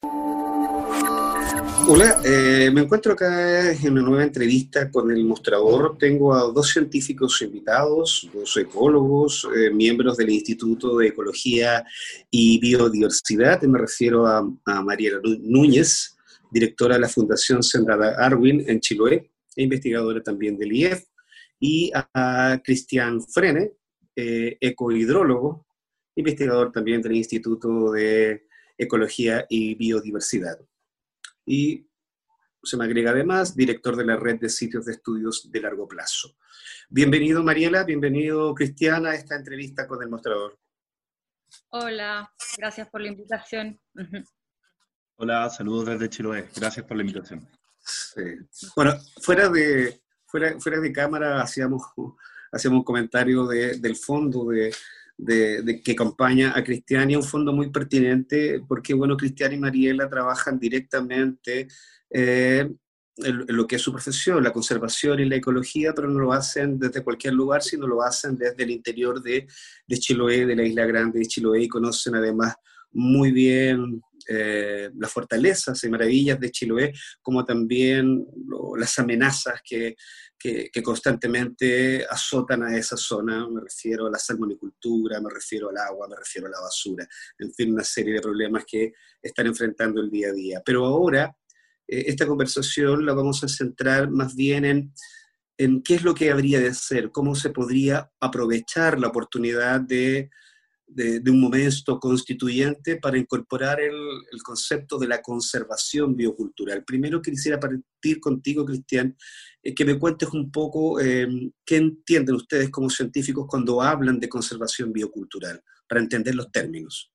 Hola, me encuentro acá en una nueva entrevista con El Mostrador. Tengo a dos científicos invitados, dos ecólogos, miembros del Instituto de Ecología y Biodiversidad. Me refiero a Mariela Núñez, directora de la Fundación Senda Darwin en Chiloé, e investigadora también del IEF, y a Cristian Frene, ecohidrólogo, investigador también del Instituto de Ecología y Biodiversidad. Y se me agrega además director de la red de sitios de estudios de largo plazo. Bienvenido Mariela, bienvenido Cristian a esta entrevista con El Mostrador. Hola, gracias por la invitación. Hola, saludos desde Chiloé. Gracias por la invitación. Sí. Bueno, fuera de cámara hacíamos un comentario del fondo de que acompaña a Cristian, y un fondo muy pertinente porque, bueno, Cristian y Mariela trabajan directamente en lo que es su profesión, la conservación y la ecología, pero no lo hacen desde cualquier lugar, sino lo hacen desde el interior de Chiloé, de la isla grande de Chiloé, y conocen además muy bien las fortalezas y maravillas de Chiloé, como también las amenazas que constantemente azotan a esa zona. Me refiero a la salmonicultura, me refiero al agua, me refiero a la basura, en fin, una serie de problemas que están enfrentando el día a día. Pero ahora, esta conversación la vamos a centrar más bien en qué es lo que habría de hacer, cómo se podría aprovechar la oportunidad de un momento constituyente para incorporar el concepto de la conservación biocultural. Primero quisiera partir contigo, Cristian, que me cuentes un poco qué entienden ustedes como científicos cuando hablan de conservación biocultural, para entender los términos.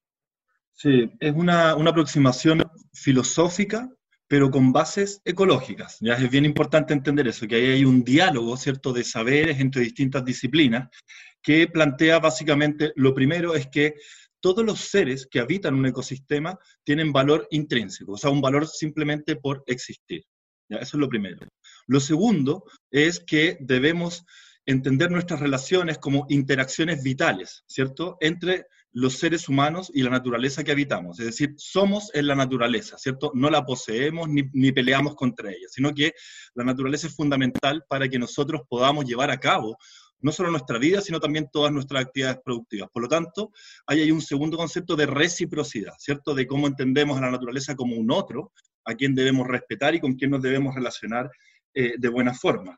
Sí, es una aproximación filosófica, pero con bases ecológicas. Ya es bien importante entender eso, que ahí hay un diálogo, ¿cierto?, de saberes entre distintas disciplinas, que plantea básicamente, lo primero es que todos los seres que habitan un ecosistema tienen valor intrínseco, o sea, un valor simplemente por existir. ¿Ya? Eso es lo primero. Lo segundo es que debemos entender nuestras relaciones como interacciones vitales, ¿cierto?, entre los seres humanos y la naturaleza que habitamos. Es decir, somos en la naturaleza, ¿cierto? No la poseemos ni peleamos contra ella, sino que la naturaleza es fundamental para que nosotros podamos llevar a cabo no solo nuestra vida, sino también todas nuestras actividades productivas. Por lo tanto, hay un segundo concepto de reciprocidad, ¿cierto? De cómo entendemos a la naturaleza como un otro, a quien debemos respetar y con quien nos debemos relacionar de buena forma.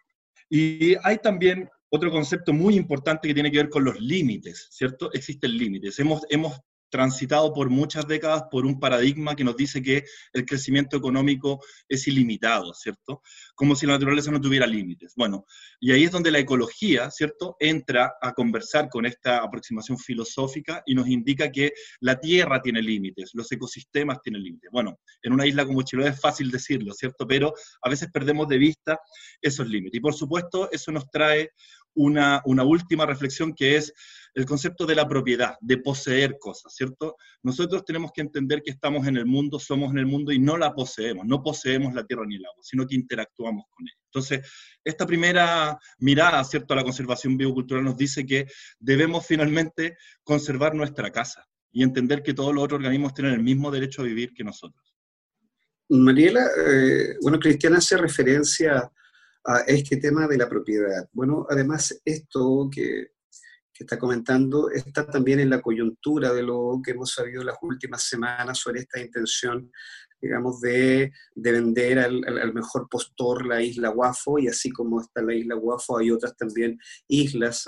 Y hay también otro concepto muy importante que tiene que ver con los límites, ¿cierto? Existen límites. Hemos transitado por muchas décadas por un paradigma que nos dice que el crecimiento económico es ilimitado, ¿cierto? Como si la naturaleza no tuviera límites. Bueno, y ahí es donde la ecología, ¿cierto?, entra a conversar con esta aproximación filosófica y nos indica que la tierra tiene límites, los ecosistemas tienen límites. Bueno, en una isla como Chiloé es fácil decirlo, ¿cierto?, pero a veces perdemos de vista esos límites. Y por supuesto, eso nos trae una última reflexión, que es el concepto de la propiedad, de poseer cosas, ¿cierto? Nosotros tenemos que entender que estamos en el mundo, somos en el mundo y no la poseemos, no poseemos la tierra ni el agua, sino que interactuamos con ella. Entonces, esta primera mirada, ¿cierto?, a la conservación biocultural nos dice que debemos finalmente conservar nuestra casa y entender que todos los otros organismos tienen el mismo derecho a vivir que nosotros. Mariela, bueno, Cristian hace referencia a este tema de la propiedad. Bueno, además esto que está comentando está también en la coyuntura de lo que hemos sabido las últimas semanas sobre esta intención, digamos, de vender al mejor postor la isla Guafo, y así como está la isla Guafo, hay otras también islas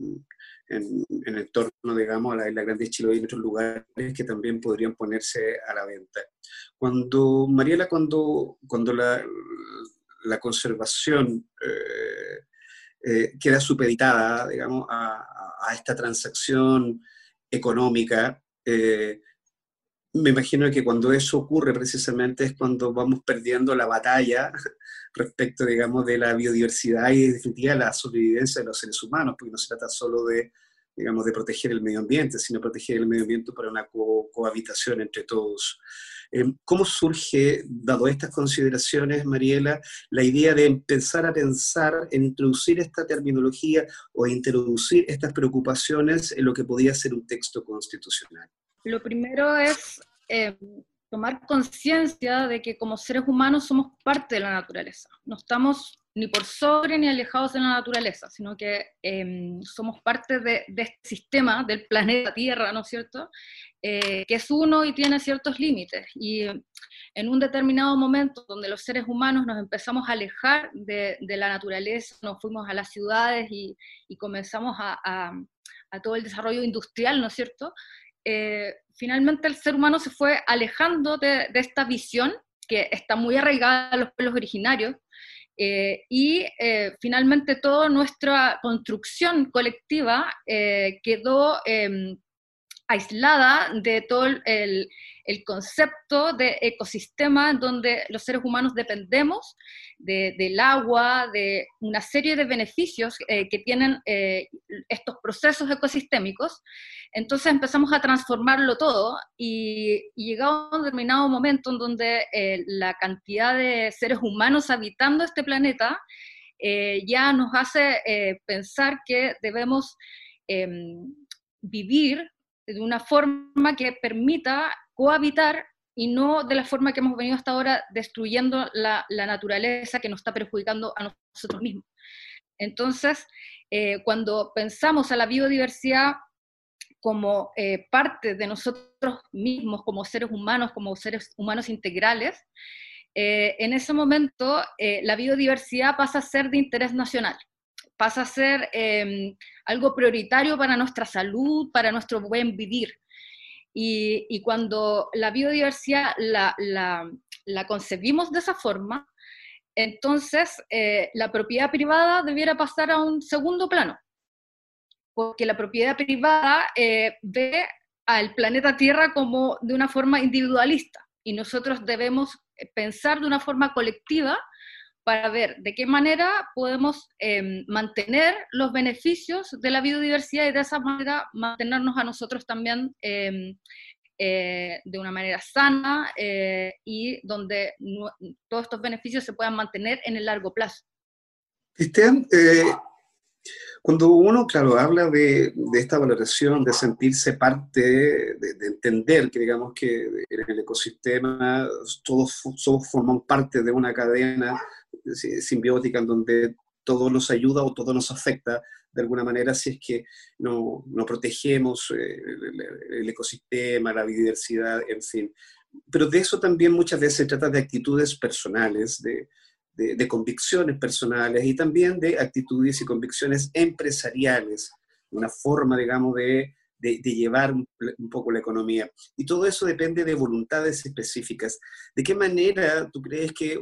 en el torno, digamos, a la isla Grande de Chiloé y en otros lugares que también podrían ponerse a la venta. Mariela, cuando la conservación queda supeditada, digamos, a esta transacción económica, me imagino que cuando eso ocurre precisamente es cuando vamos perdiendo la batalla respecto, digamos, de la biodiversidad y, en definitiva, la sobrevivencia de los seres humanos, porque no se trata solo de, digamos, de proteger el medio ambiente, sino proteger el medio ambiente para una cohabitación entre todos. ¿Cómo surge, dado estas consideraciones, Mariela, la idea de empezar a pensar en introducir esta terminología o introducir estas preocupaciones en lo que podía ser un texto constitucional? Lo primero es tomar conciencia de que como seres humanos somos parte de la naturaleza. No estamos ni por sobre ni alejados de la naturaleza, sino que somos parte de este sistema del planeta Tierra, ¿no es cierto?, que es uno y tiene ciertos límites. Y en un determinado momento donde los seres humanos nos empezamos a alejar de la naturaleza, nos fuimos a las ciudades y comenzamos a todo el desarrollo industrial, ¿no es cierto?, finalmente el ser humano se fue alejando de esta visión que está muy arraigada a los pueblos originarios, y finalmente toda nuestra construcción colectiva quedó aislada de todo el concepto de ecosistema donde los seres humanos dependemos del agua, de una serie de beneficios que tienen estos procesos ecosistémicos. Entonces empezamos a transformarlo todo y llegado a un determinado momento en donde la cantidad de seres humanos habitando este planeta ya nos hace pensar que debemos vivir de una forma que permita cohabitar y no de la forma que hemos venido hasta ahora destruyendo la naturaleza que nos está perjudicando a nosotros mismos. Entonces, cuando pensamos a la biodiversidad como parte de nosotros mismos, como seres humanos integrales, en ese momento la biodiversidad pasa a ser de interés nacional, pasa a ser algo prioritario para nuestra salud, para nuestro buen vivir. Y cuando la biodiversidad la concebimos de esa forma, entonces la propiedad privada debiera pasar a un segundo plano, porque la propiedad privada ve al planeta Tierra como de una forma individualista, y nosotros debemos pensar de una forma colectiva para ver de qué manera podemos mantener los beneficios de la biodiversidad y de esa manera mantenernos a nosotros también de una manera sana y donde todos estos beneficios se puedan mantener en el largo plazo. Cristian, cuando uno, claro, habla de esta valoración, de sentirse parte, de entender que, digamos, que en el ecosistema todos forman parte de una cadena simbiótica en donde todo nos ayuda o todo nos afecta de alguna manera si es que no protegemos el ecosistema, la biodiversidad, en fin. Pero de eso también muchas veces se trata de actitudes personales, de convicciones personales y también de actitudes y convicciones empresariales, una forma, digamos, de llevar un poco la economía. Y todo eso depende de voluntades específicas. ¿De qué manera tú crees que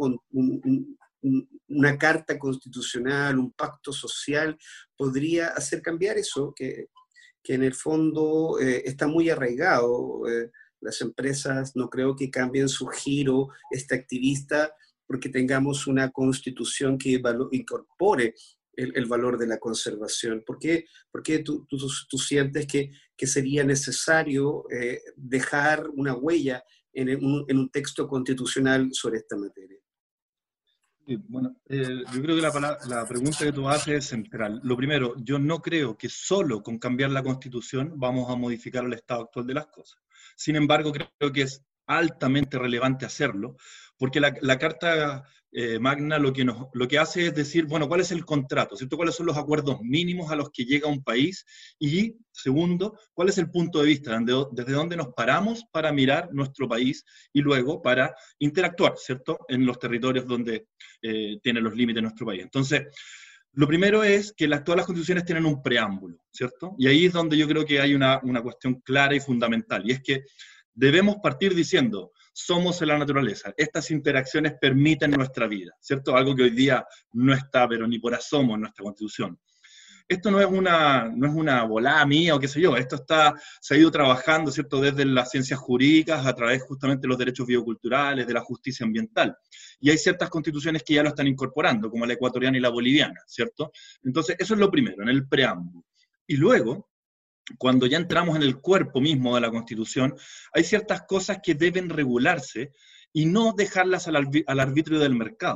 una carta constitucional, un pacto social podría hacer cambiar eso, que en el fondo está muy arraigado? Las empresas no creo que cambien su giro activista porque tengamos una constitución que incorpore el valor de la conservación. ¿Por qué tú sientes que sería necesario dejar una huella en un texto constitucional sobre esta materia? Sí, bueno, yo creo que la pregunta que tú haces es central. Lo primero, yo no creo que solo con cambiar la Constitución vamos a modificar el estado actual de las cosas. Sin embargo, creo que es altamente relevante hacerlo, porque la Carta Magna lo que hace es decir, bueno, ¿cuál es el contrato? ¿Cierto? ¿Cuáles son los acuerdos mínimos a los que llega un país? Y, segundo, ¿cuál es el punto de vista? ¿Desde dónde nos paramos para mirar nuestro país y luego para interactuar, ¿cierto?, en los territorios donde tiene los límites nuestro país. Entonces, lo primero es que todas las constituciones tienen un preámbulo, ¿cierto? Y ahí es donde yo creo que hay una cuestión clara y fundamental, y es que debemos partir diciendo, somos en la naturaleza, estas interacciones permiten nuestra vida, ¿cierto? Algo que hoy día no está, pero ni por asomo en nuestra Constitución. Esto no es una volada mía o qué sé yo, se ha ido trabajando, ¿cierto?, desde las ciencias jurídicas a través justamente de los derechos bioculturales, de la justicia ambiental. Y hay ciertas constituciones que ya lo están incorporando, como la ecuatoriana y la boliviana, ¿cierto? Entonces, eso es lo primero, en el preámbulo. Y luego, cuando ya entramos en el cuerpo mismo de la Constitución, hay ciertas cosas que deben regularse y no dejarlas al arbitrio del mercado.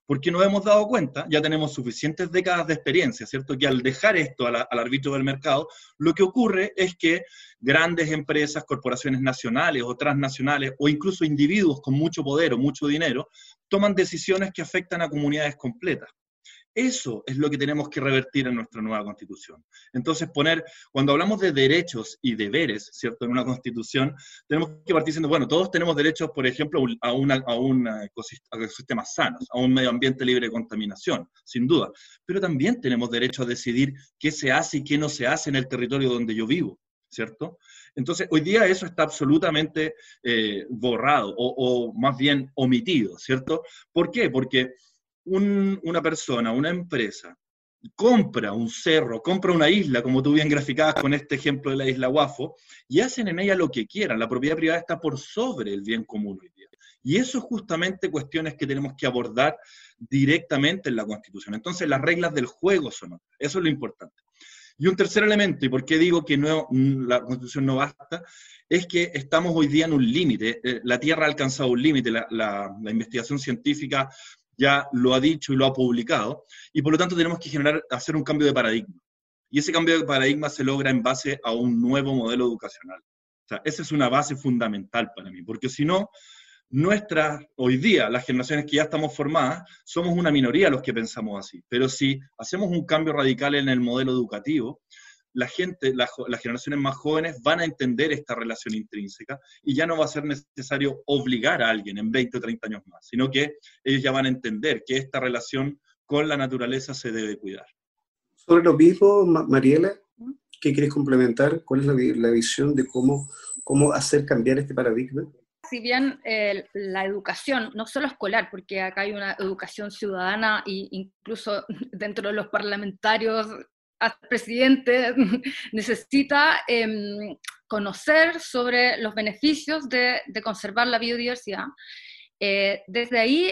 porque nos hemos dado cuenta, ya tenemos suficientes décadas de experiencia, ¿cierto? Que al dejar esto al arbitrio del mercado, lo que ocurre es que grandes empresas, corporaciones nacionales o transnacionales, o incluso individuos con mucho poder o mucho dinero, toman decisiones que afectan a comunidades completas. Eso es lo que tenemos que revertir en nuestra nueva Constitución. Entonces, cuando hablamos de derechos y deberes, ¿cierto?, en una Constitución, tenemos que partir diciendo, bueno, todos tenemos derechos, por ejemplo, a un ecosistema sanos, a un medio ambiente libre de contaminación, sin duda, pero también tenemos derecho a decidir qué se hace y qué no se hace en el territorio donde yo vivo, ¿cierto? Entonces, hoy día eso está absolutamente borrado, o más bien omitido, ¿cierto? ¿Por qué? Porque una persona, una empresa, compra un cerro, compra una isla, como tú bien graficabas con este ejemplo de la isla Guafo, y hacen en ella lo que quieran. La propiedad privada está por sobre el bien común hoy día. Y eso es justamente cuestiones que tenemos que abordar directamente en la Constitución. Entonces, las reglas del juego son otras. Eso es lo importante. Y un tercer elemento, y por qué digo que la Constitución no basta, es que estamos hoy día en un límite. La Tierra ha alcanzado un límite, la investigación científica ya lo ha dicho y lo ha publicado, y por lo tanto tenemos que hacer un cambio de paradigma. Y ese cambio de paradigma se logra en base a un nuevo modelo educacional. O sea, esa es una base fundamental para mí, porque si no, hoy día, las generaciones que ya estamos formadas, somos una minoría los que pensamos así, pero si hacemos un cambio radical en el modelo educativo, las generaciones más jóvenes van a entender esta relación intrínseca y ya no va a ser necesario obligar a alguien en 20 o 30 años más, sino que ellos ya van a entender que esta relación con la naturaleza se debe cuidar. Sobre lo mismo, Mariela, ¿qué quieres complementar? ¿Cuál es la visión de cómo hacer cambiar este paradigma? Si bien la educación, no solo escolar, porque acá hay una educación ciudadana e incluso dentro de los parlamentarios, hasta el presidente necesita conocer sobre los beneficios de conservar la biodiversidad. Desde ahí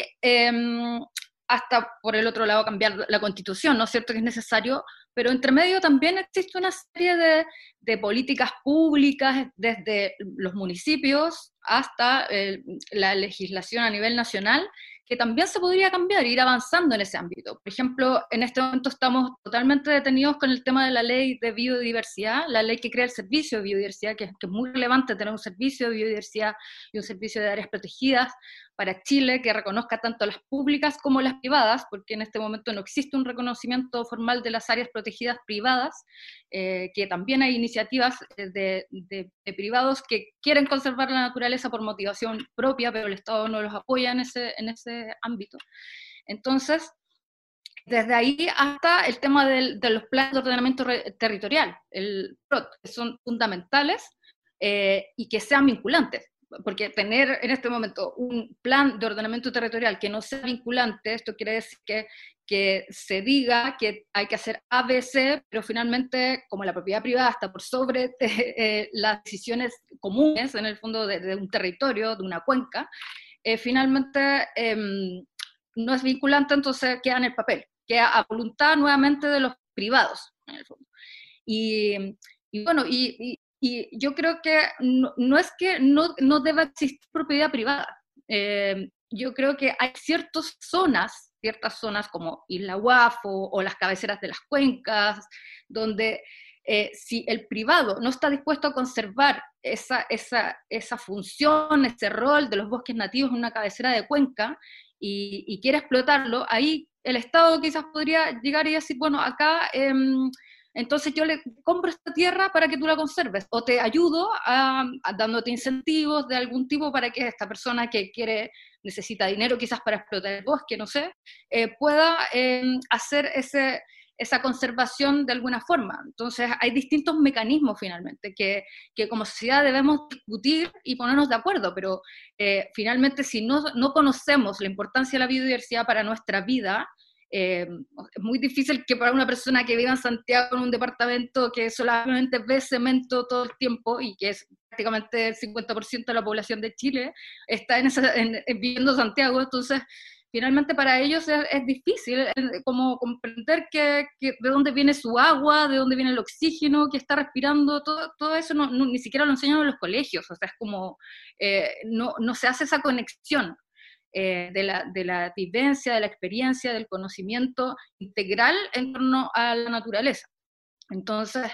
hasta, por el otro lado, cambiar la Constitución, ¿no es cierto que es necesario? Pero entre medio también existe una serie de políticas públicas, desde los municipios hasta la legislación a nivel nacional, que también se podría cambiar, ir avanzando en ese ámbito. Por ejemplo, en este momento estamos totalmente detenidos con el tema de la ley de biodiversidad, la ley que crea el servicio de biodiversidad, que es muy relevante tener un servicio de biodiversidad y un servicio de áreas protegidas para Chile, que reconozca tanto las públicas como las privadas, porque en este momento no existe un reconocimiento formal de las áreas protegidas privadas, que también hay iniciativas de privados que quieren conservar la naturaleza por motivación propia, pero el Estado no los apoya en ese ámbito. Entonces, desde ahí hasta el tema de los planes de ordenamiento territorial, el PROT, que son fundamentales y que sean vinculantes. Porque tener en este momento un plan de ordenamiento territorial que no sea vinculante, esto quiere decir que se diga que hay que hacer ABC, pero finalmente, como la propiedad privada está por sobre las decisiones comunes, en el fondo, de un territorio, de una cuenca, finalmente no es vinculante, entonces queda en el papel, queda a voluntad nuevamente de los privados, en el fondo. Y bueno, y yo creo que no es que no deba existir propiedad privada. Yo creo que hay ciertas zonas como Isla Guafo o las cabeceras de las cuencas, donde si el privado no está dispuesto a conservar esa función, ese rol de los bosques nativos en una cabecera de cuenca y quiere explotarlo, ahí el Estado quizás podría llegar y decir, bueno, acá entonces yo le compro esta tierra para que tú la conserves, o te ayudo dándote incentivos de algún tipo para que esta persona que necesita dinero quizás para explotar el bosque, no sé, pueda hacer esa conservación de alguna forma. Entonces hay distintos mecanismos finalmente que como sociedad debemos discutir y ponernos de acuerdo, pero finalmente si no conocemos la importancia de la biodiversidad para nuestra vida, es muy difícil que para una persona que viva en Santiago en un departamento que solamente ve cemento todo el tiempo y que es prácticamente el 50% de la población de Chile está viviendo en Santiago, entonces finalmente para ellos es difícil como comprender de dónde viene su agua, de dónde viene el oxígeno que está respirando, todo eso ni siquiera lo enseñan en los colegios, o sea, es como no se hace esa conexión. de la vivencia, de la experiencia, del conocimiento integral en torno a la naturaleza. Entonces,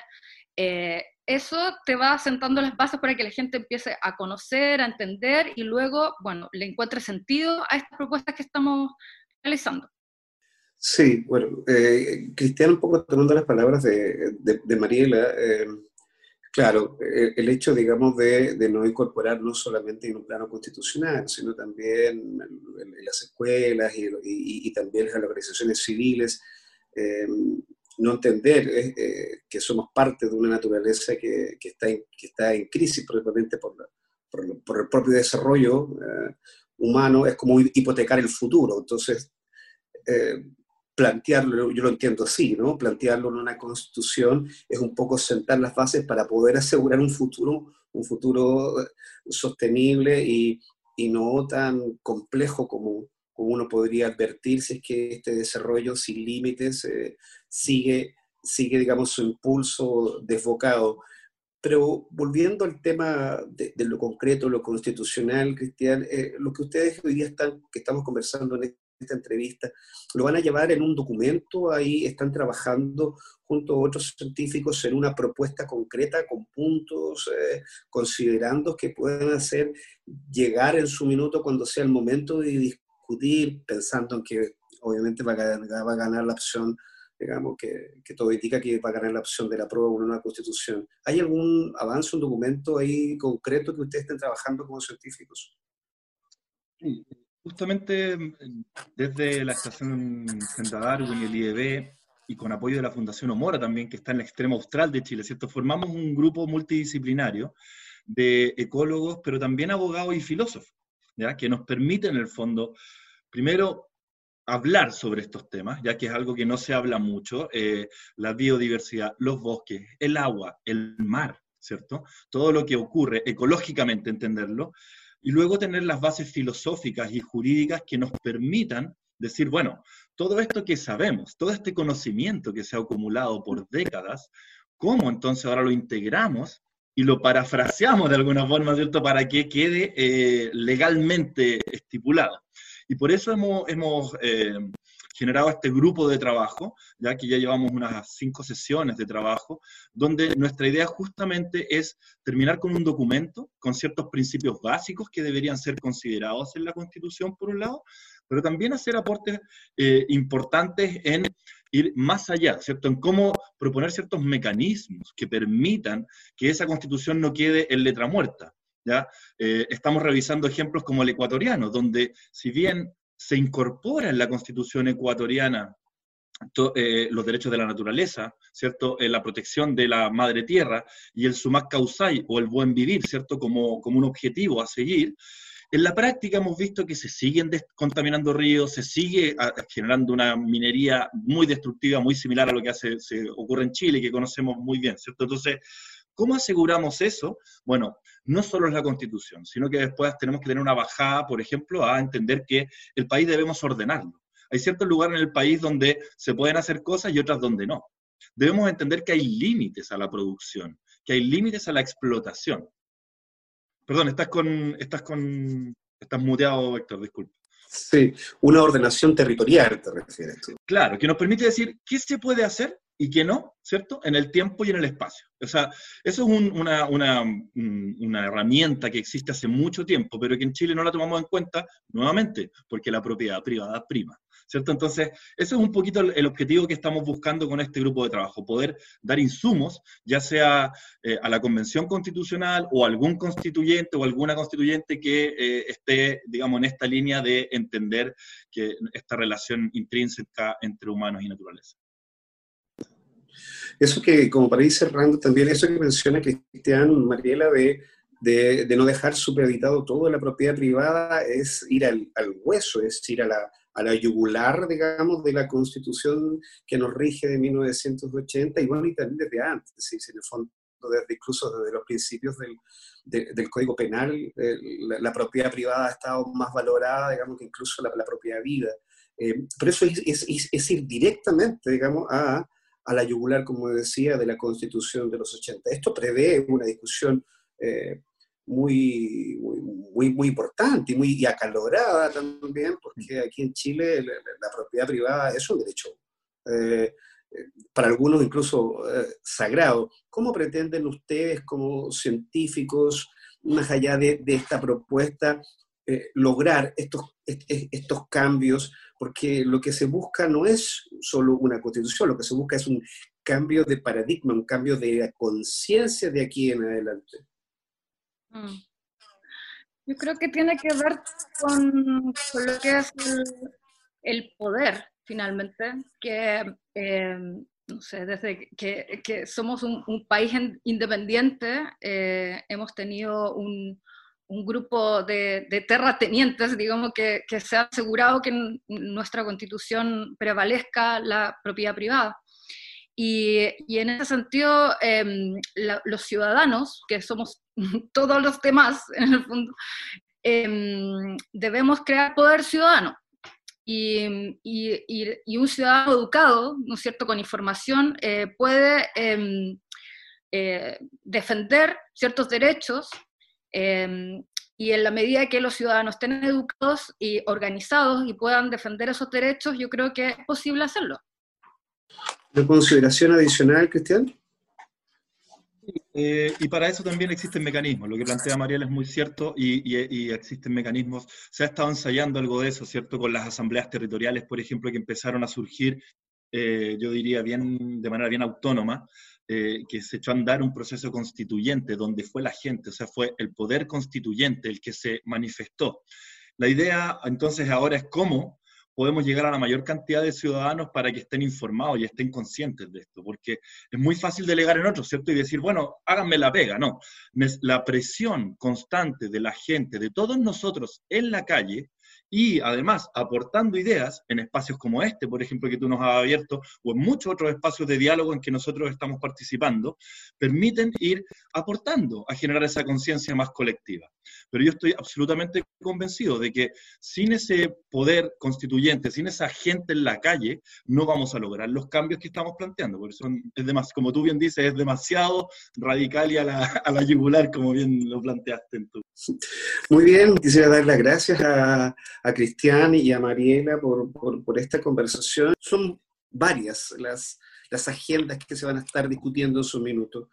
eso te va sentando las bases para que la gente empiece a conocer, a entender, y luego, bueno, le encuentre sentido a estas propuestas que estamos realizando. Sí, bueno, Cristian, un poco tomando las palabras de Mariela, claro, el hecho, digamos, de no incorporar no solamente en un plano constitucional, sino también en las escuelas y también en las organizaciones civiles, no entender que somos parte de una naturaleza que está en crisis probablemente por el propio desarrollo humano, es como hipotecar el futuro. Entonces, plantearlo, yo lo entiendo así, ¿no? Plantearlo en una constitución es un poco sentar las bases para poder asegurar un futuro sostenible y no tan complejo como uno podría advertir si es que este desarrollo sin límites sigue, digamos, su impulso desbocado. Pero volviendo al tema de lo concreto, lo constitucional, Cristian, lo que ustedes hoy día que estamos conversando en esta entrevista, lo van a llevar en un documento, ahí están trabajando junto a otros científicos en una propuesta concreta con puntos, considerando que pueden hacer llegar en su minuto cuando sea el momento de discutir, pensando en que obviamente va a ganar la opción, digamos, que todo indica que va a ganar la opción de la prueba de una nueva constitución. ¿Hay algún avance, un documento ahí concreto que ustedes estén trabajando como científicos? Sí, justamente desde la Estación Senda Darwin y el IDB, y con apoyo de la Fundación Omora también, que está en el extremo austral de Chile, ¿cierto? Formamos un grupo multidisciplinario de ecólogos, pero también abogados y filósofos, ¿ya? Que nos permiten, en el fondo, primero, hablar sobre estos temas, ya que es algo que no se habla mucho, la biodiversidad, los bosques, el agua, el mar, ¿cierto? Todo lo que ocurre ecológicamente, entenderlo, y luego tener las bases filosóficas y jurídicas que nos permitan decir, bueno, todo esto que sabemos, todo este conocimiento que se ha acumulado por décadas, ¿cómo entonces ahora lo integramos y lo parafraseamos de alguna forma, ¿cierto?, para que quede legalmente estipulado? Y por eso hemos generado este grupo de trabajo, ya que ya llevamos unas 5 sesiones de trabajo, donde nuestra idea justamente es terminar con un documento con ciertos principios básicos que deberían ser considerados en la Constitución, por un lado, pero también hacer aportes importantes en ir más allá, ¿cierto? En cómo proponer ciertos mecanismos que permitan que esa Constitución no quede en letra muerta. ¿Ya? Estamos revisando ejemplos como el ecuatoriano, donde si bien se incorpora en la Constitución ecuatoriana los derechos de la naturaleza, ¿cierto? La protección de la madre tierra y el sumac causai o el buen vivir, ¿cierto? Como un objetivo a seguir. En la práctica hemos visto que se siguen contaminando ríos, se sigue generando una minería muy destructiva, muy similar a lo que se ocurre en Chile, que conocemos muy bien, ¿cierto? Entonces, ¿cómo aseguramos eso? Bueno, no solo es la Constitución, sino que después tenemos que tener una bajada, por ejemplo, a entender que el país debemos ordenarlo. Hay ciertos lugares en el país donde se pueden hacer cosas y otras donde no. Debemos entender que hay límites a la producción, que hay límites a la explotación. Perdón, estás muteado, Héctor, disculpa. Sí, una ordenación territorial, ¿te refieres tú? Claro, que nos permite decir qué se puede hacer y qué no, ¿cierto? En el tiempo y en el espacio. O sea, eso es una herramienta que existe hace mucho tiempo, pero que en Chile no la tomamos en cuenta, nuevamente, porque la propiedad privada prima, ¿cierto? Entonces, eso es un poquito el objetivo que estamos buscando con este grupo de trabajo, poder dar insumos, ya sea a la Convención Constitucional o a algún constituyente o alguna constituyente que esté, digamos, en esta línea de entender que esta relación intrínseca entre humanos y naturaleza. Eso que, como para ir cerrando también, eso que menciona Cristian, Mariela, de no dejar supeditado todo de la propiedad privada, es ir al hueso, es ir a la yugular, digamos, de la Constitución que nos rige de 1980, y bueno, y también desde antes, ¿sí? En el fondo, incluso desde los principios del Código Penal, la propiedad privada ha estado más valorada, digamos, que incluso la propia vida. Pero eso es ir directamente, digamos, a la yugular, como decía, de la Constitución de los 80. Esto prevé una discusión muy importante y acalorada también, porque aquí en Chile la propiedad privada es un derecho, eh, para algunos incluso sagrado. ¿Cómo pretenden ustedes como científicos, más allá de esta propuesta, lograr estos cambios? Porque lo que se busca no es solo una constitución, lo que se busca es un cambio de paradigma, un cambio de conciencia de aquí en adelante. Yo creo que tiene que ver con lo que es el poder, finalmente, que, no sé, desde que somos un país independiente, hemos tenido un grupo de terratenientes, digamos, que se ha asegurado que en nuestra Constitución prevalezca la propiedad privada. Y en ese sentido, los ciudadanos, que somos todos los demás, en el fondo, debemos crear poder ciudadano. Y un ciudadano educado, ¿no es cierto?, con información, puede defender ciertos derechos, y en la medida que los ciudadanos estén educados y organizados y puedan defender esos derechos, yo creo que es posible hacerlo. ¿Una consideración adicional, Cristian? Y para eso también existen mecanismos. Lo que plantea Mariela es muy cierto y existen mecanismos. Se ha estado ensayando algo de eso, ¿cierto? Con las asambleas territoriales, por ejemplo, que empezaron a surgir, yo diría, de manera bien autónoma, que se echó a andar un proceso constituyente donde fue la gente, o sea, fue el poder constituyente el que se manifestó. La idea, entonces, ahora es cómo podemos llegar a la mayor cantidad de ciudadanos para que estén informados y estén conscientes de esto, porque es muy fácil delegar en otros, ¿cierto? Y decir, bueno, háganme la pega, no. La presión constante de la gente, de todos nosotros en la calle, y además aportando ideas en espacios como este, por ejemplo, que tú nos has abierto, o en muchos otros espacios de diálogo en que nosotros estamos participando, permiten ir aportando a generar esa conciencia más colectiva. Pero yo estoy absolutamente convencido de que sin ese poder constituyente, sin esa gente en la calle, no vamos a lograr los cambios que estamos planteando. Por eso como tú bien dices, es demasiado radical y a la yugular, como bien lo planteaste en tu. Muy bien, quisiera dar las gracias a Cristian y a Mariela por esta conversación. Son varias las agendas que se van a estar discutiendo en su minuto.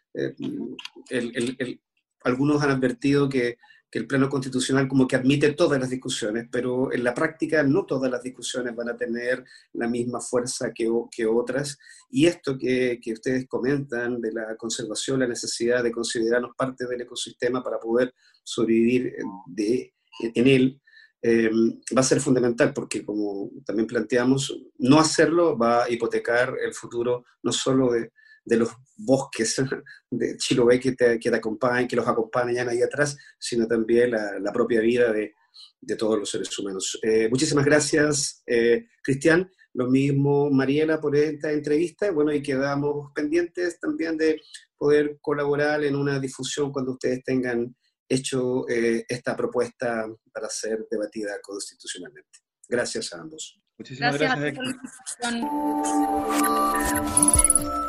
Algunos han advertido que el plano constitucional como que admite todas las discusiones, pero en la práctica no todas las discusiones van a tener la misma fuerza que otras, y esto que ustedes comentan de la conservación, la necesidad de considerarnos parte del ecosistema para poder sobrevivir en él, va a ser fundamental, porque como también planteamos, no hacerlo va a hipotecar el futuro no solo de los bosques de Chiloé que te acompañan, que los acompañan ahí atrás, sino también la propia vida de todos los seres humanos. Muchísimas gracias, Cristian. Lo mismo, Mariela, por esta entrevista. Bueno, y quedamos pendientes también de poder colaborar en una difusión cuando ustedes tengan hecho esta propuesta para ser debatida constitucionalmente. Gracias a ambos. Muchísimas gracias. Gracias por la invitación.